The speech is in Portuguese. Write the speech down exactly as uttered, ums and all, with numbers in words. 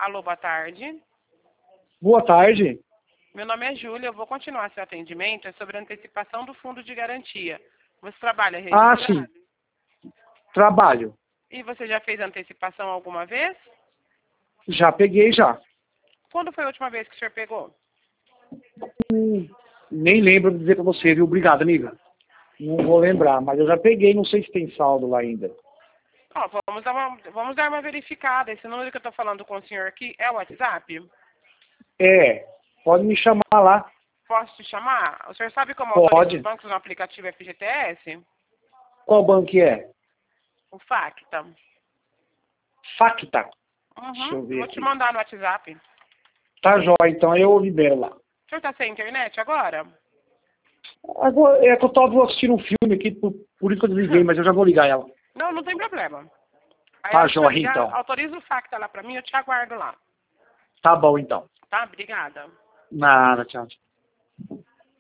Alô, boa tarde. Boa tarde. Meu nome é Júlia, eu vou continuar seu atendimento, é sobre a antecipação do fundo de garantia. Você trabalha registrado? Ah, sim. Trabalho. E você já fez antecipação alguma vez? Já peguei já. Quando foi a última vez que o senhor pegou? Hum, nem lembro de dizer pra você, viu? Obrigado, amiga. Não vou lembrar, mas eu já peguei, não sei se tem saldo lá ainda. Ó, vamos, dar uma, vamos dar uma verificada. Esse número que eu estou falando com o senhor aqui é o WhatsApp? É, pode me chamar lá. Posso te chamar? O senhor sabe como Pode. autoriza os bancos no aplicativo F G T S? Qual banco que é? O Facta. Facta. Deixa eu Uhum. ver Vou aqui. te mandar no WhatsApp. Tá jóia, então eu libero lá. O senhor está sem internet agora? Agora, é que eu tava assistindo um filme aqui, por, por isso que eu desliguei, mas eu já vou ligar ela. Não, não tem problema. Aí Tá a hora que eu jóia, ligar, então. autoriza o Facta lá para mim, eu te aguardo lá. Tá bom, então. Tá? Obrigada. Nada, tchau.